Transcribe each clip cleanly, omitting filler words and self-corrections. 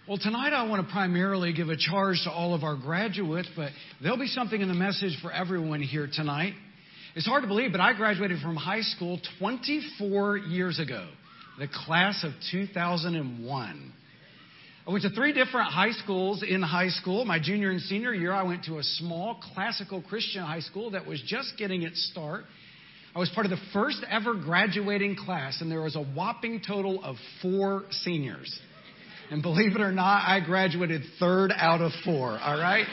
Well, tonight I want to primarily give a charge to all of our graduates, but there'll be something in the message for everyone here tonight. It's hard to believe, but I graduated from high school 24 years ago, the class of 2001. I went to 3 different high schools in high school. My junior and senior year, I went to a small classical Christian high school that was just getting its start. I was part of the first ever graduating class, and there was a whopping total of 4 seniors. And believe it or not, I graduated 3rd out of 4, all right?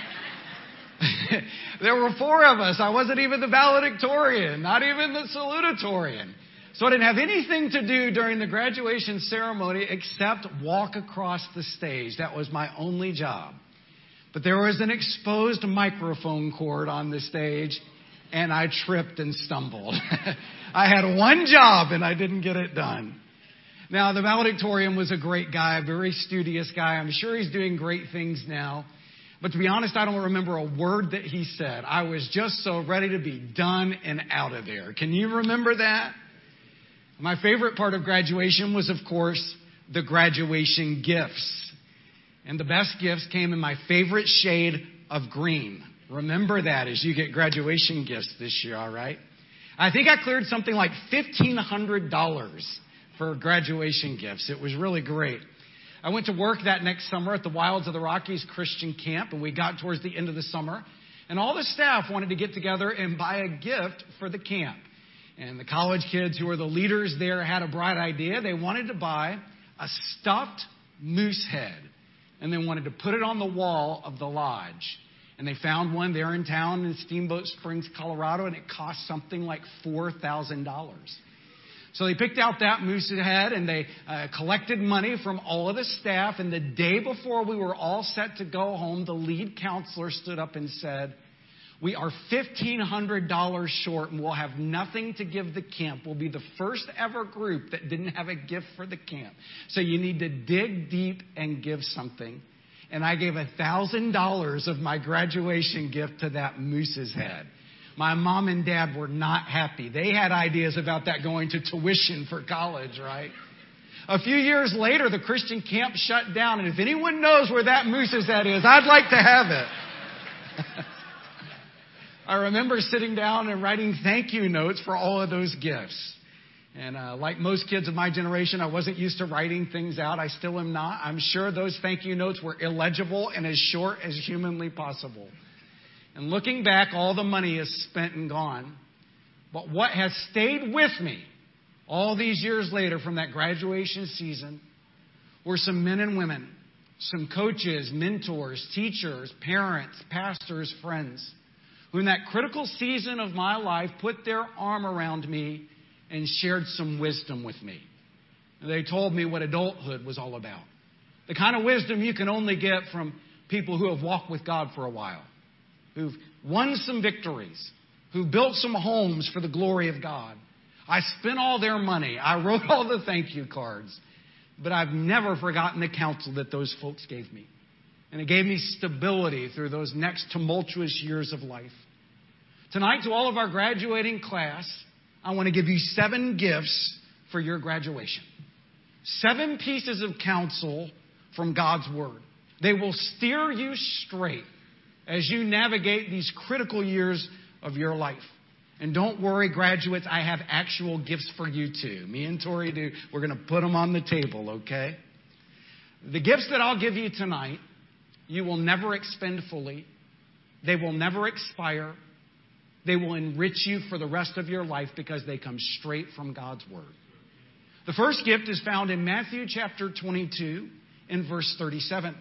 There were 4 of us. I wasn't even the valedictorian, not even the salutatorian. So I didn't have anything to do during the graduation ceremony except walk across the stage. That was my only job. But there was an exposed microphone cord on the stage, and I tripped and stumbled. I had one job, and I didn't get it done. Now, the valedictorian was a great guy, a very studious guy. I'm sure he's doing great things now. But to be honest, I don't remember a word that he said. I was just so ready to be done and out of there. Can you remember that? My favorite part of graduation was, of course, the graduation gifts. And the best gifts came in my favorite shade of green. Remember that as you get graduation gifts this year, all right? I think I cleared something like $1,500 for graduation gifts. It was really great. I went to work that next summer at the Wilds of the Rockies Christian Camp, and we got towards the end of the summer, and all the staff wanted to get together and buy a gift for the camp. And the college kids who were the leaders there had a bright idea. They wanted to buy a stuffed moose head, and they wanted to put it on the wall of the lodge. And they found one there in town in Steamboat Springs, Colorado, and it cost something like $4,000. So they picked out that moose head, and they collected money from all of the staff. And the day before we were all set to go home, the lead counselor stood up and said, "We are $1,500 short, and we'll have nothing to give the camp. We'll be the first ever group that didn't have a gift for the camp. So you need to dig deep and give something." And I gave $1,000 of my graduation gift to that moose's head. My mom and dad were not happy. They had ideas about that going to tuition for college, right? A few years later, the Christian camp shut down. And if anyone knows where that moose's head is, I'd like to have it. I remember sitting down and writing thank you notes for all of those gifts. And like most kids of my generation, I wasn't used to writing things out. I still am not. I'm sure those thank you notes were illegible and as short as humanly possible. And looking back, all the money is spent and gone. But what has stayed with me all these years later from that graduation season were some men and women, some coaches, mentors, teachers, parents, pastors, friends, who in that critical season of my life put their arm around me and shared some wisdom with me. And they told me what adulthood was all about. The kind of wisdom you can only get from people who have walked with God for a while, who've won some victories, who built some homes for the glory of God. I spent all their money. I wrote all the thank you cards. But I've never forgotten the counsel that those folks gave me. And it gave me stability through those next tumultuous years of life. Tonight, to all of our graduating class, I want to give you 7 gifts for your graduation. 7 pieces of counsel from God's Word. They will steer you straight as you navigate these critical years of your life. And don't worry, graduates, I have actual gifts for you too. Me and Tori do. We're going to put them on the table, okay? The gifts that I'll give you tonight, you will never expend fully. They will never expire. They will enrich you for the rest of your life because they come straight from God's Word. The first gift is found in Matthew chapter 22 in verse 37.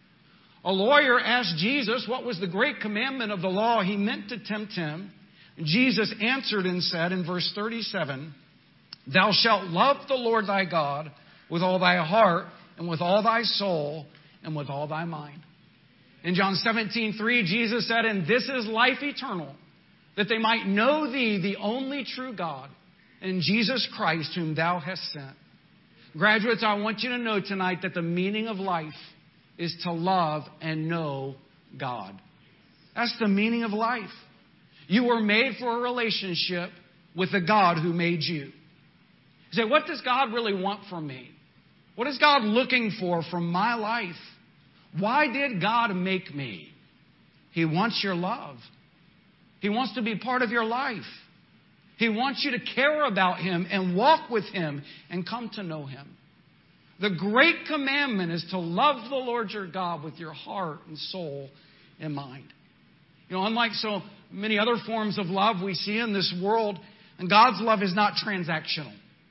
A lawyer asked Jesus what was the great commandment of the law he meant to tempt him. Jesus answered and said in verse 37, "Thou shalt love the Lord thy God with all thy heart and with all thy soul and with all thy mind." In John 17:3, Jesus said, "And this is life eternal, that they might know thee, the only true God, and Jesus Christ, whom thou hast sent." Graduates, I want you to know tonight that the meaning of life is to love and know God. That's the meaning of life. You were made for a relationship with the God who made you. You say, what does God really want from me? What is God looking for from my life? Why did God make me? He wants your love. He wants to be part of your life. He wants you to care about Him and walk with Him and come to know Him. The great commandment is to love the Lord your God with your heart and soul and mind. You know, unlike so many other forms of love we see in this world, and God's love is not transactional.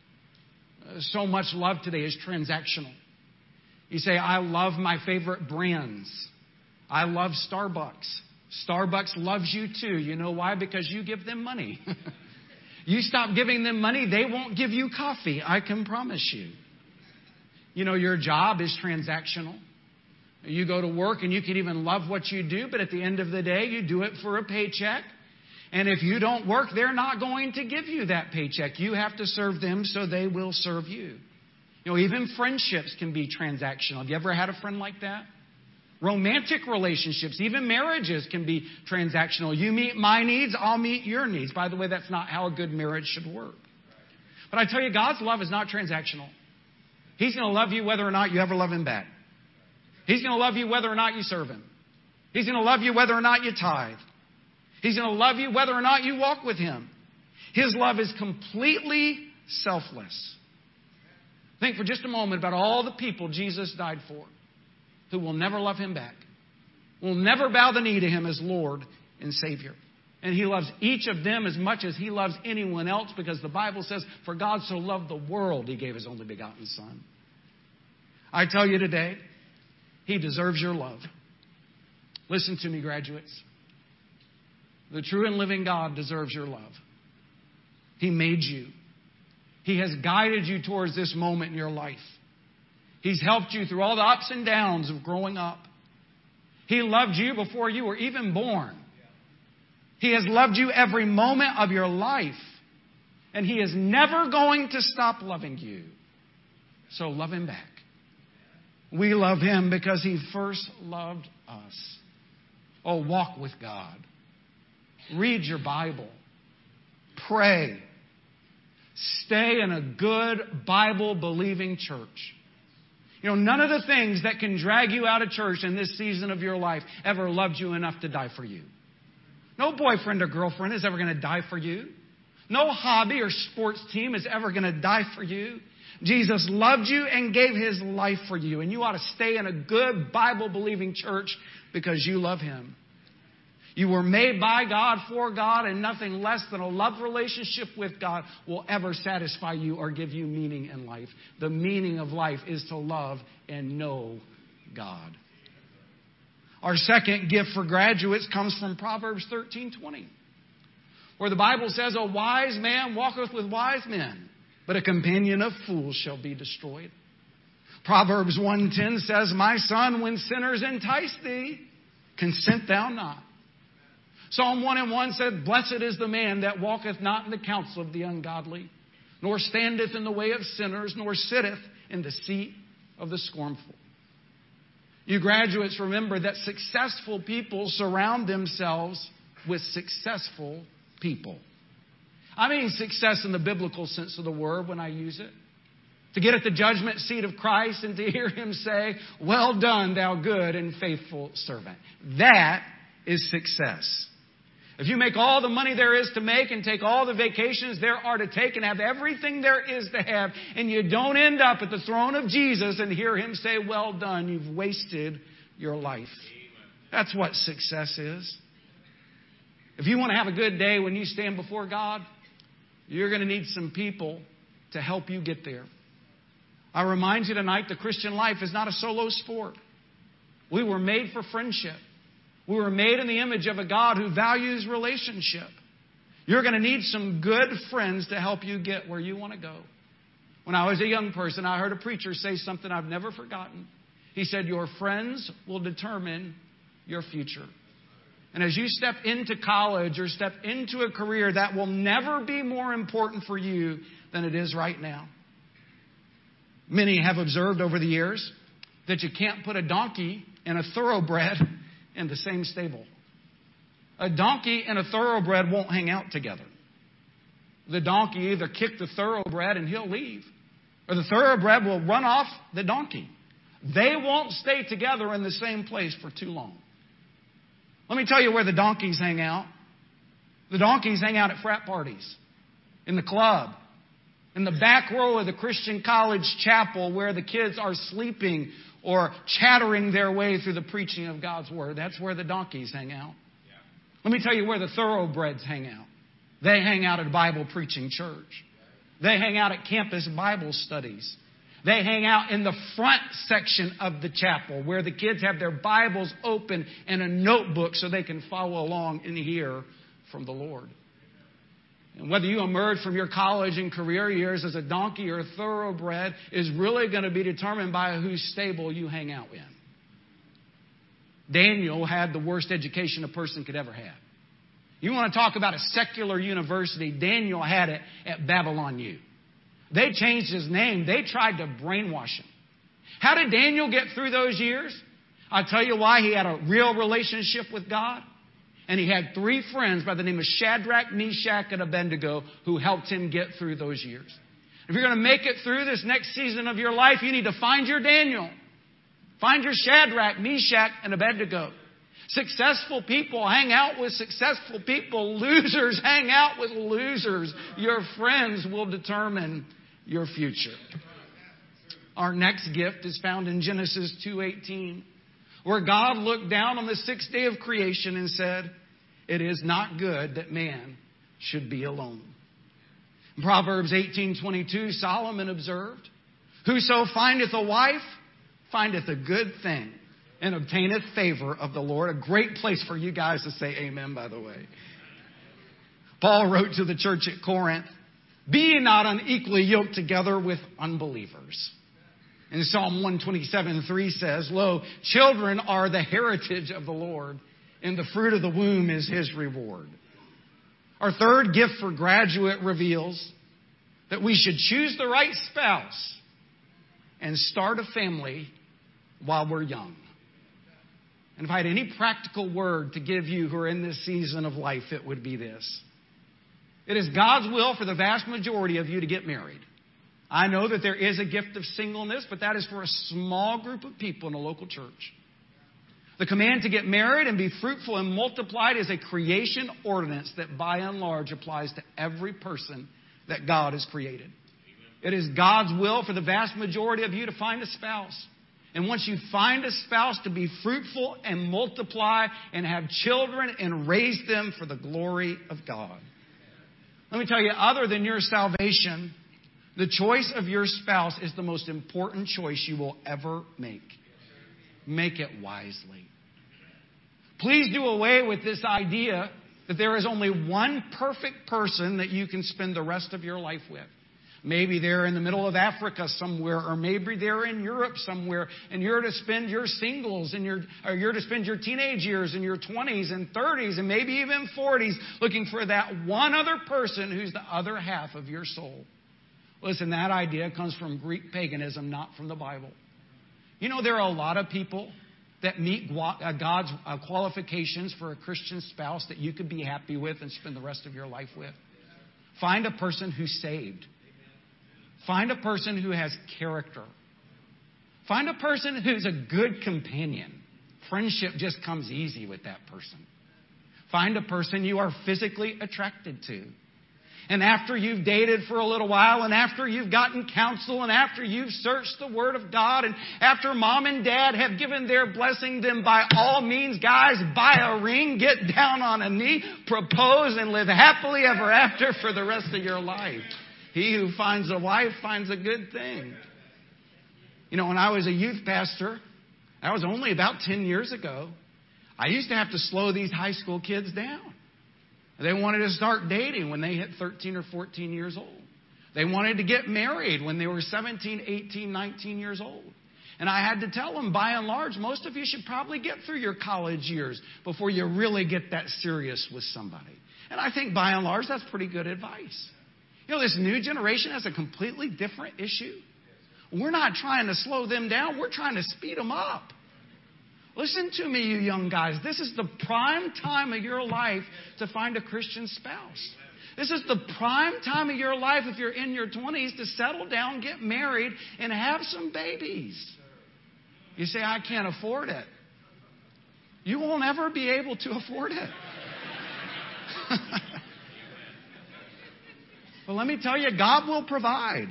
So much love today is transactional. You say, I love my favorite brands. I love Starbucks. Starbucks loves you too. You know why? Because you give them money. You stop giving them money, they won't give you coffee. I can promise you. You know, your job is transactional. You go to work and you can even love what you do, but at the end of the day, you do it for a paycheck. And if you don't work, they're not going to give you that paycheck. You have to serve them, so they will serve you. You know, even friendships can be transactional. Have you ever had a friend like that? Romantic relationships, even marriages can be transactional. You meet my needs, I'll meet your needs. By the way, that's not how a good marriage should work. But I tell you, God's love is not transactional. He's going to love you whether or not you ever love Him back. He's going to love you whether or not you serve Him. He's going to love you whether or not you tithe. He's going to love you whether or not you walk with Him. His love is completely selfless. Think for just a moment about all the people Jesus died for who will never love Him back, will never bow the knee to Him as Lord and Savior. And He loves each of them as much as He loves anyone else, because the Bible says, for God so loved the world, He gave His only begotten Son. I tell you today, He deserves your love. Listen to me, graduates. The true and living God deserves your love. He made you. He has guided you towards this moment in your life. He's helped you through all the ups and downs of growing up. He loved you before you were even born. He has loved you every moment of your life. And He is never going to stop loving you. So love Him back. We love Him because He first loved us. Oh, walk with God. Read your Bible. Pray. Stay in a good Bible-believing church. You know, none of the things that can drag you out of church in this season of your life ever loved you enough to die for you. No boyfriend or girlfriend is ever going to die for you. No hobby or sports team is ever going to die for you. Jesus loved you and gave His life for you. And you ought to stay in a good Bible-believing church because you love Him. You were made by God, for God, and nothing less than a love relationship with God will ever satisfy you or give you meaning in life. The meaning of life is to love and know God. Our second gift for graduates comes from Proverbs 13:20, where the Bible says, a wise man walketh with wise men, but a companion of fools shall be destroyed. Proverbs 1:10 says, my son, when sinners entice thee, consent thou not. Psalm 1:1 said, blessed is the man that walketh not in the counsel of the ungodly, nor standeth in the way of sinners, nor sitteth in the seat of the scornful. You graduates, remember that successful people surround themselves with successful people. I mean success in the biblical sense of the word when I use it. To get at the judgment seat of Christ and to hear Him say, well done, thou good and faithful servant. That is success. If you make all the money there is to make and take all the vacations there are to take and have everything there is to have, and you don't end up at the throne of Jesus and hear Him say, well done, you've wasted your life. That's what success is. If you want to have a good day when you stand before God, you're going to need some people to help you get there. I remind you tonight, the Christian life is not a solo sport. We were made for friendship. We were made in the image of a God who values relationship. You're going to need some good friends to help you get where you want to go. When I was a young person, I heard a preacher say something I've never forgotten. He said, your friends will determine your future. And as you step into college or step into a career, that will never be more important for you than it is right now. Many have observed over the years that you can't put a donkey and a thoroughbred in the same stable. A donkey and a thoroughbred won't hang out together. The donkey either kick the thoroughbred and he'll leave, or the thoroughbred will run off the donkey. They won't stay together in the same place for too long. Let me tell you where the donkeys hang out. The donkeys hang out at frat parties, in the club, in the back row of the Christian college chapel where the kids are sleeping or chattering their way through the preaching of God's Word. That's where the donkeys hang out. Let me tell you where the thoroughbreds hang out. They hang out at a Bible preaching church. They hang out at campus Bible studies. They hang out in the front section of the chapel where the kids have their Bibles open and a notebook so they can follow along and hear from the Lord. And whether you emerge from your college and career years as a donkey or a thoroughbred is really going to be determined by whose stable you hang out in. Daniel had the worst education a person could ever have. You want to talk about a secular university, Daniel had it at Babylon U. They changed his name. They tried to brainwash him. How did Daniel get through those years? I'll tell you why. He had a real relationship with God. And he had 3 friends by the name of Shadrach, Meshach, and Abednego who helped him get through those years. If you're going to make it through this next season of your life, you need to find your Daniel. Find your Shadrach, Meshach, and Abednego. Successful people hang out with successful people. Losers hang out with losers. Your friends will determine your future. Our next gift is found in Genesis 2:18, where God looked down on the 6th day of creation and said, "It is not good that man should be alone." In Proverbs 18:22, Solomon observed, "Whoso findeth a wife findeth a good thing and obtaineth favor of the Lord." A great place for you guys to say amen, by the way. Paul wrote to the church at Corinth, "Be ye not unequally yoked together with unbelievers." And Psalm 127:3 says, "Lo, children are the heritage of the Lord, and the fruit of the womb is His reward." Our third gift for graduate reveals that we should choose the right spouse and start a family while we're young. And if I had any practical word to give you who are in this season of life, it would be this. It is God's will for the vast majority of you to get married. I know that there is a gift of singleness, but that is for a small group of people in a local church. The command to get married and be fruitful and multiplied is a creation ordinance that by and large applies to every person that God has created. It is God's will for the vast majority of you to find a spouse. And once you find a spouse, to be fruitful and multiply and have children and raise them for the glory of God. Let me tell you, other than your salvation, the choice of your spouse is the most important choice you will ever make. Make it wisely. Please do away with this idea that there is only one perfect person that you can spend the rest of your life with. Maybe they're in the middle of Africa somewhere, or maybe they're in Europe somewhere, and you're to spend your singles and you're to spend your teenage years and your 20s and 30s and maybe even 40s looking for that one other person who's the other half of your soul. Listen, that idea comes from Greek paganism, not from the Bible. You know, there are a lot of people that meet God's qualifications for a Christian spouse that you could be happy with and spend the rest of your life with. Find a person who's saved. Find a person who has character. Find a person who's a good companion. Friendship just comes easy with that person. Find a person you are physically attracted to. And after you've dated for a little while, and after you've gotten counsel, and after you've searched the Word of God, and after Mom and Dad have given their blessing, then by all means, guys, buy a ring, get down on a knee, propose, and live happily ever after for the rest of your life. He who finds a wife finds a good thing. You know, when I was a youth pastor, that was only about 10 years ago, I used to have to slow these high school kids down. They wanted to start dating when they hit 13 or 14 years old. They wanted to get married when they were 17, 18, 19 years old. And I had to tell them, by and large, most of you should probably get through your college years before you really get that serious with somebody. And I think, by and large, that's pretty good advice. You know, this new generation has a completely different issue. We're not trying to slow them down. We're trying to speed them up. Listen to me, you young guys. This is the prime time of your life to find a Christian spouse. This is the prime time of your life, if you're in your 20s, to settle down, get married, and have some babies. You say, I can't afford it. You won't ever be able to afford it. But let me tell you, God will provide.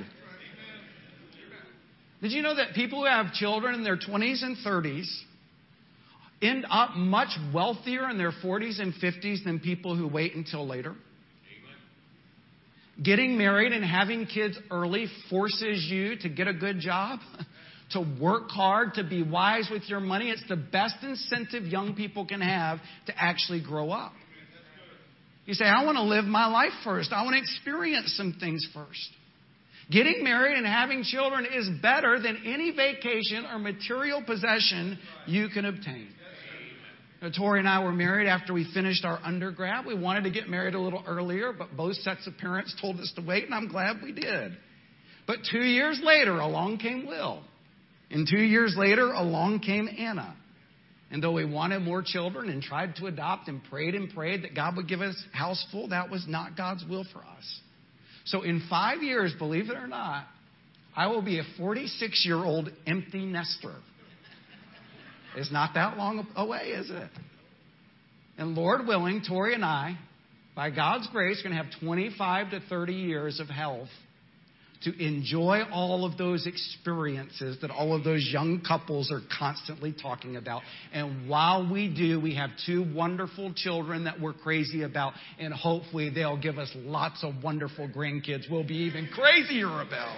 Did you know that people who have children in their 20s and 30s end up much wealthier in their 40s and 50s than people who wait until later? Amen. Getting married and having kids early forces you to get a good job, to work hard, to be wise with your money. It's the best incentive young people can have to actually grow up. You say, I want to live my life first. I want to experience some things first. Getting married and having children is better than any vacation or material possession you can obtain. Tori and I were married after we finished our undergrad. We wanted to get married a little earlier, but both sets of parents told us to wait, and I'm glad we did. But 2 years later, along came Will. And 2 years later, along came Anna. And though we wanted more children and tried to adopt and prayed that God would give us a house full, that was not God's will for us. So in 5 years, believe it or not, I will be a 46-year-old empty nester. It's not that long away, is it? And Lord willing, Tori and I, by God's grace, are going to have 25 to 30 years of health to enjoy all of those experiences that all of those young couples are constantly talking about. And while we do, we have 2 wonderful children that we're crazy about, and hopefully they'll give us lots of wonderful grandkids we'll be even crazier about.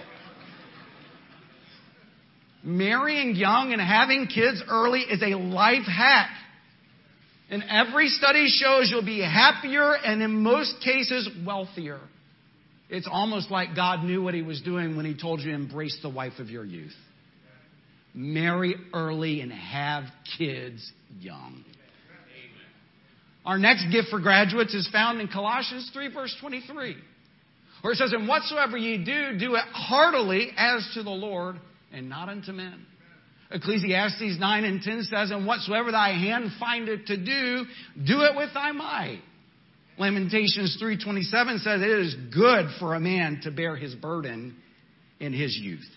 Marrying young and having kids early is a life hack. And every study shows you'll be happier and in most cases wealthier. It's almost like God knew what He was doing when He told you to embrace the wife of your youth. Marry early and have kids young. Our next gift for graduates is found in Colossians 3, verse 23, where it says, And whatsoever ye do, do it heartily as to the Lord and not unto men. Ecclesiastes 9 and 10 says, And whatsoever thy hand findeth to do, do it with thy might. Lamentations 3:27 says, It is good for a man to bear his burden in his youth.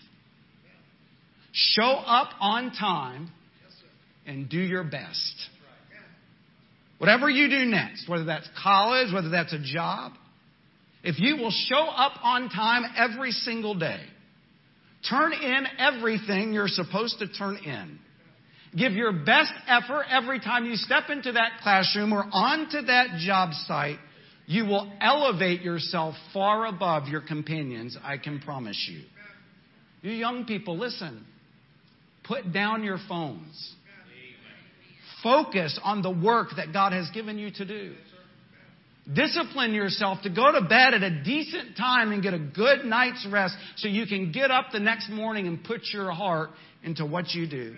Show up on time and do your best. Whatever you do next, whether that's college, whether that's a job, if you will show up on time every single day, turn in everything you're supposed to turn in. Give your best effort every time you step into that classroom or onto that job site. You will elevate yourself far above your companions, I can promise you. You young people, listen. Put down your phones. Focus on the work that God has given you to do. Discipline yourself to go to bed at a decent time and get a good night's rest so you can get up the next morning and put your heart into what you do.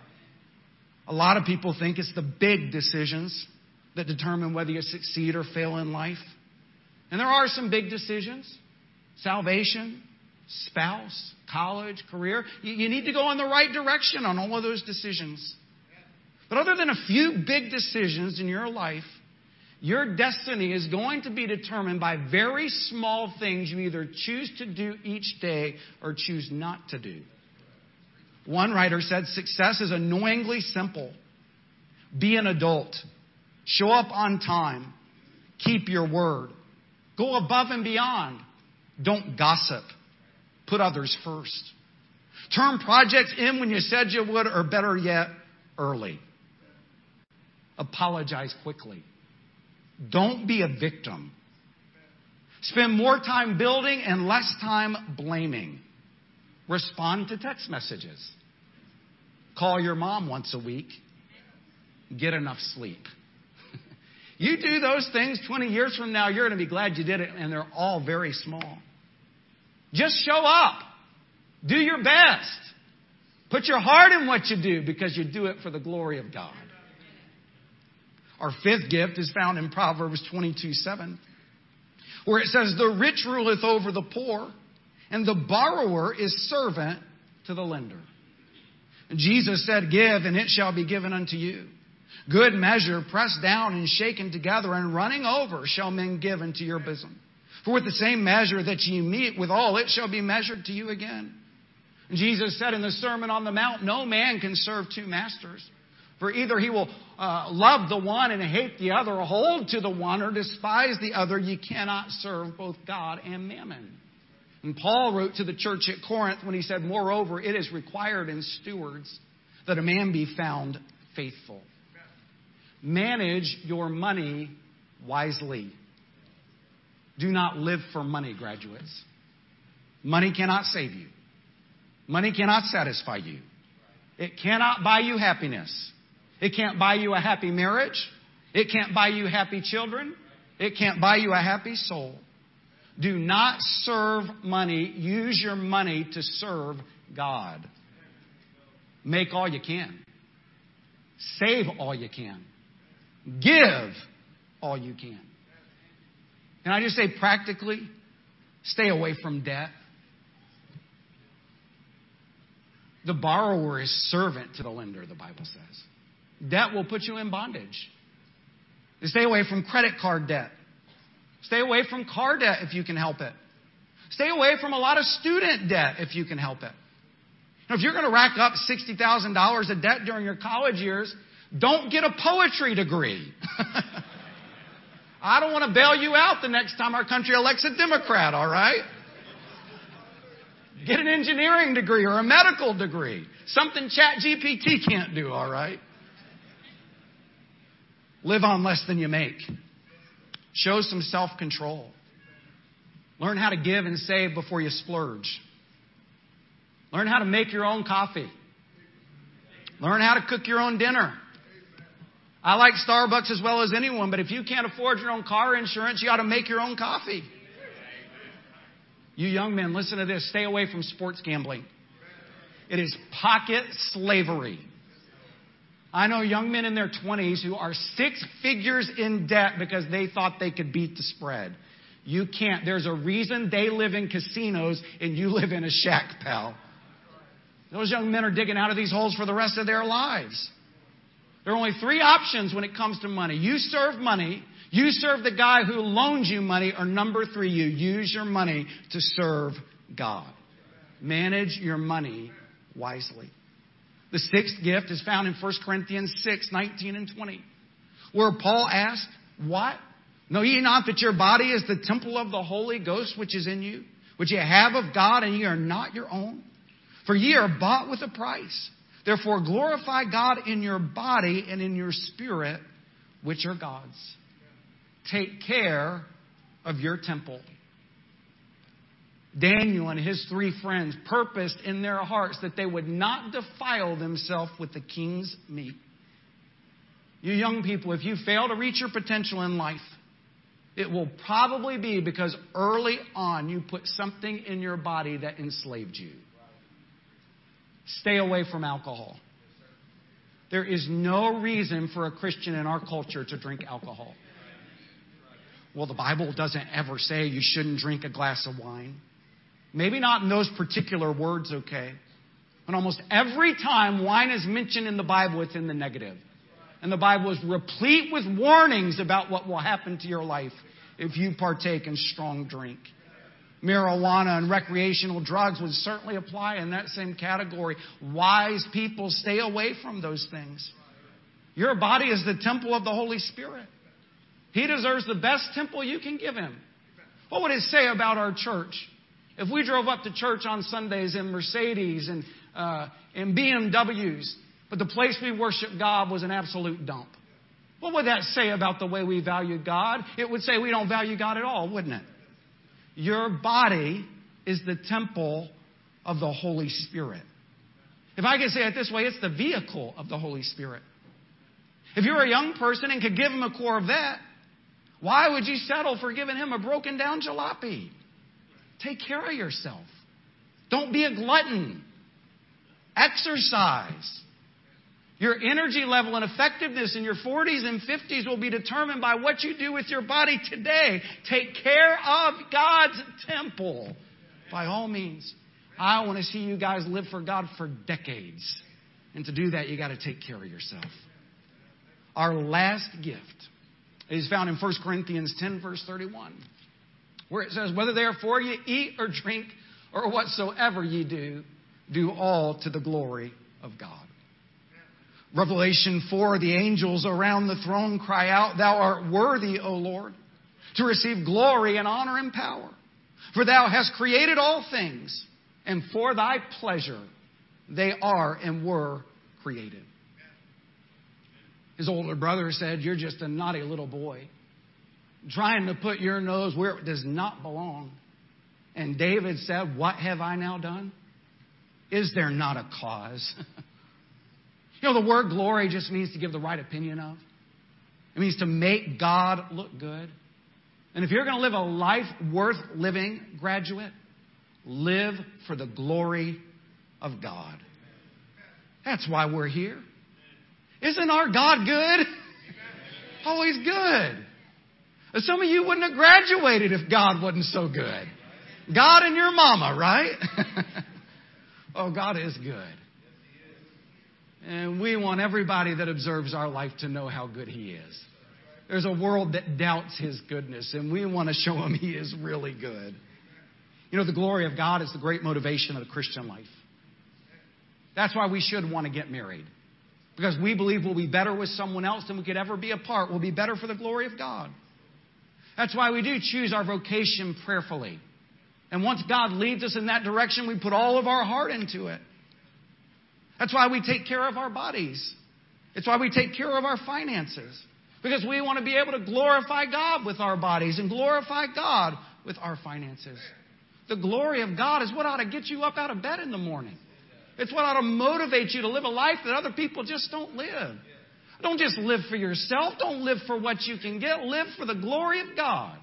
A lot of people think it's the big decisions that determine whether you succeed or fail in life. And there are some big decisions. Salvation, spouse, college, career. You need to go in the right direction on all of those decisions. But other than a few big decisions in your life, your destiny is going to be determined by very small things you either choose to do each day or choose not to do. One writer said, Success is annoyingly simple. Be an adult. Show up on time. Keep your word. Go above and beyond. Don't gossip. Put others first. Turn projects in when you said you would, or better yet, early. Apologize quickly. Don't be a victim. Spend more time building and less time blaming. Respond to text messages. Call your mom once a week. Get enough sleep. You do those things 20 years from now, you're going to be glad you did it, and they're all very small. Just show up. Do your best. Put your heart in what you do because you do it for the glory of God. Our 5th gift is found in Proverbs 22:7, where it says, The rich ruleth over the poor, and the borrower is servant to the lender. And Jesus said, Give, and it shall be given unto you. Good measure, pressed down and shaken together, and running over shall men give into your bosom. For with the same measure that ye meet withal, it shall be measured to you again. Jesus said in the Sermon on the Mount, no man can serve two masters. For either he will love the one and hate the other, or hold to the one or despise the other. You cannot serve both God and mammon. And Paul wrote to the church at Corinth when he said, moreover, it is required in stewards that a man be found faithful. Manage your money wisely. Do not live for money, graduates. Money cannot save you. Money cannot satisfy you. It cannot buy you happiness. It can't buy you a happy marriage. It can't buy you happy children. It can't buy you a happy soul. Do not serve money. Use your money to serve God. Make all you can. Save all you can. Give all you can. Can I just say practically, stay away from debt. The borrower is servant to the lender, the Bible says. Debt will put you in bondage. Stay away from credit card debt. Stay away from car debt if you can help it. Stay away from a lot of student debt if you can help it. Now, if you're going to rack up $60,000 of debt during your college years, don't get a poetry degree. I don't want to bail you out the next time our country elects a Democrat, all right? Get an engineering degree or a medical degree. Something ChatGPT can't do, all right? Live on less than you make. Show some self-control. Learn how to give and save before you splurge. Learn how to make your own coffee. Learn how to cook your own dinner. I like Starbucks as well as anyone, but if you can't afford your own car insurance, you ought to make your own coffee. You young men, listen to this. Stay away from sports gambling. It is pocket slavery. I know young men in their 20s who are 6 figures in debt because they thought they could beat the spread. You can't. There's a reason they live in casinos and you live in a shack, pal. Those young men are digging out of these holes for the rest of their lives. There are only 3 options when it comes to money. You serve money. You serve the guy who loans you money. Or number 3, you use your money to serve God. Manage your money wisely. The 6th gift is found in 1 Corinthians 6, 19 and 20. Where Paul asked, what? Know ye not that your body is the temple of the Holy Ghost which is in you, which ye have of God, and ye are not your own? For ye are bought with a price. Therefore glorify God in your body and in your spirit, which are God's. Take care of your temple. Daniel and his 3 friends purposed in their hearts that they would not defile themselves with the king's meat. You young people, if you fail to reach your potential in life, it will probably be because early on you put something in your body that enslaved you. Stay away from alcohol. There is no reason for a Christian in our culture to drink alcohol. Well, the Bible doesn't ever say you shouldn't drink a glass of wine. Maybe not in those particular words, okay? But almost every time wine is mentioned in the Bible, it's in the negative. And the Bible is replete with warnings about what will happen to your life if you partake in strong drink. Marijuana and recreational drugs would certainly apply in that same category. Wise people stay away from those things. Your body is the temple of the Holy Spirit. He deserves the best temple you can give Him. What would it say about our church if we drove up to church on Sundays in Mercedes and BMWs, but the place we worship God was an absolute dump? What would that say about the way we value God? It would say we don't value God at all, wouldn't it? Your body is the temple of the Holy Spirit. If I could say it this way, it's the vehicle of the Holy Spirit. If you're a young person and could give Him a Corvette, why would you settle for giving Him a broken down jalopy? Take care of yourself. Don't be a glutton. Exercise. Your energy level and effectiveness in your 40s and 50s will be determined by what you do with your body today. Take care of God's temple. By all means. I want to see you guys live for God for decades. And to do that, you got to take care of yourself. Our last gift is found in 1 Corinthians 10, verse 31. Where it says, whether therefore you eat or drink or whatsoever ye do, do all to the glory of God. Revelation 4, the angels around the throne cry out, Thou art worthy, O Lord, to receive glory and honor and power. For Thou hast created all things, and for Thy pleasure they are and were created. His older brother said, You're just a naughty little boy, trying to put your nose where it does not belong. And David said, What have I now done? Is there not a cause? The word glory just means to give the right opinion of. It means to make God look good. And if you're going to live a life worth living, graduate, live for the glory of God. That's why we're here. Isn't our God good? Oh, He's good. Some of you wouldn't have graduated if God wasn't so good. God and your mama, right? Oh, God is good. And we want everybody that observes our life to know how good He is. There's a world that doubts His goodness, and we want to show them He is really good. The glory of God is the great motivation of the Christian life. That's why we should want to get married. Because we believe we'll be better with someone else than we could ever be apart. We'll be better for the glory of God. That's why we do choose our vocation prayerfully. And once God leads us in that direction, we put all of our heart into it. That's why we take care of our bodies. It's why we take care of our finances. Because we want to be able to glorify God with our bodies and glorify God with our finances. The glory of God is what ought to get you up out of bed in the morning. It's what ought to motivate you to live a life that other people just don't live. Don't just live for yourself. Don't live for what you can get. Live for the glory of God.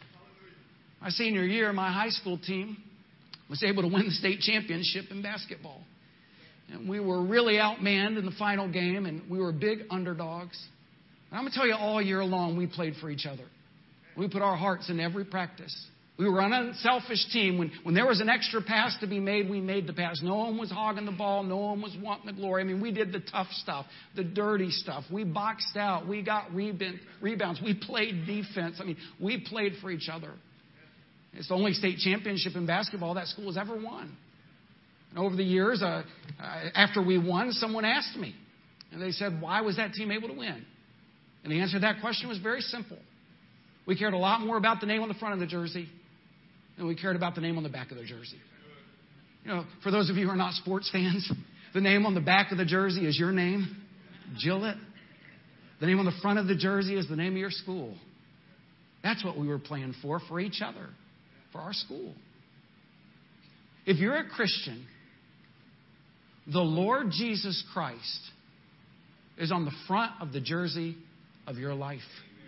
My senior year, my high school team was able to win the state championship in basketball. And we were really outmanned in the final game, and we were big underdogs. And I'm going to tell you, all year long, we played for each other. We put our hearts in every practice. We were an unselfish team. When there was an extra pass to be made, we made the pass. No one was hogging the ball. No one was wanting the glory. We did the tough stuff, the dirty stuff. We boxed out. We got rebounds. We played defense. We played for each other. It's the only state championship in basketball that school has ever won. And over the years, after we won, someone asked me. And they said, why was that team able to win? And the answer to that question was very simple. We cared a lot more about the name on the front of the jersey than we cared about the name on the back of the jersey. For those of you who are not sports fans, the name on the back of the jersey is your name, Gillette. The name on the front of the jersey is the name of your school. That's what we were playing for each other, for our school. If you're a Christian, the Lord Jesus Christ is on the front of the jersey of your life.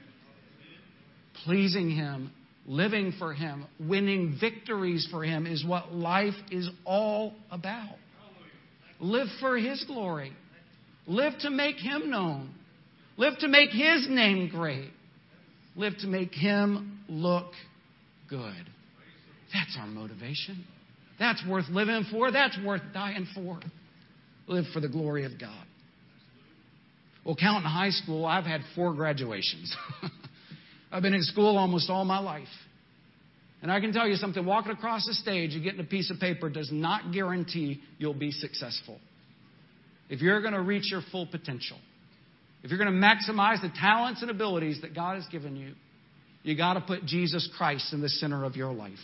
Pleasing Him, living for Him, winning victories for Him is what life is all about. Live for His glory. Live to make Him known. Live to make His name great. Live to make Him look good. That's our motivation. That's worth living for. That's worth dying for. Live for the glory of God. Well, counting high school, I've had 4 graduations. I've been in school almost all my life. And I can tell you something, walking across the stage and getting a piece of paper does not guarantee you'll be successful. If you're going to reach your full potential, if you're going to maximize the talents and abilities that God has given you, you got to put Jesus Christ in the center of your life.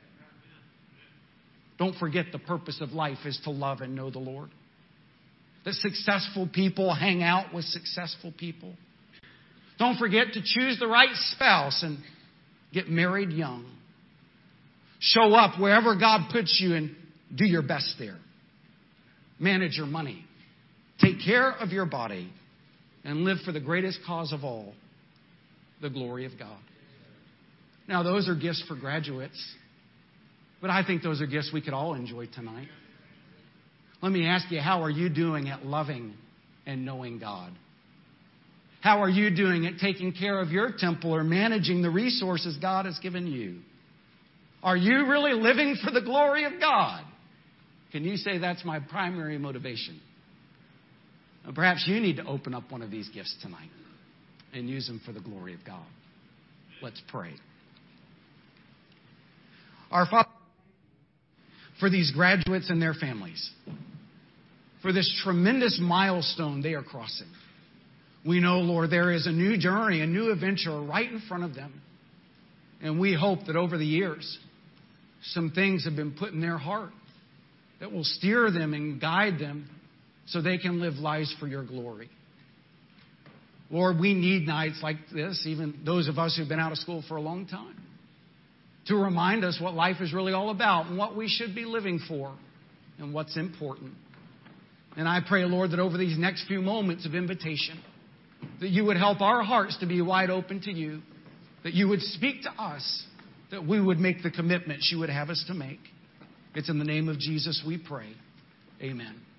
Don't forget the purpose of life is to love and know the Lord. That successful people hang out with successful people. Don't forget to choose the right spouse and get married young. Show up wherever God puts you and do your best there. Manage your money. Take care of your body and live for the greatest cause of all, the glory of God. Now, those are gifts for graduates, but I think those are gifts we could all enjoy tonight. Let me ask you, how are you doing at loving and knowing God? How are you doing at taking care of your temple or managing the resources God has given you? Are you really living for the glory of God? Can you say that's my primary motivation? Well, perhaps you need to open up one of these gifts tonight and use them for the glory of God. Let's pray. Our Father, for these graduates and their families, for this tremendous milestone they are crossing. We know, Lord, there is a new journey, a new adventure right in front of them. And we hope that over the years, some things have been put in their heart that will steer them and guide them so they can live lives for your glory. Lord, we need nights like this, even those of us who've been out of school for a long time, to remind us what life is really all about and what we should be living for and what's important. And I pray, Lord, that over these next few moments of invitation, that you would help our hearts to be wide open to you, that you would speak to us, that we would make the commitments you would have us to make. It's in the name of Jesus we pray. Amen.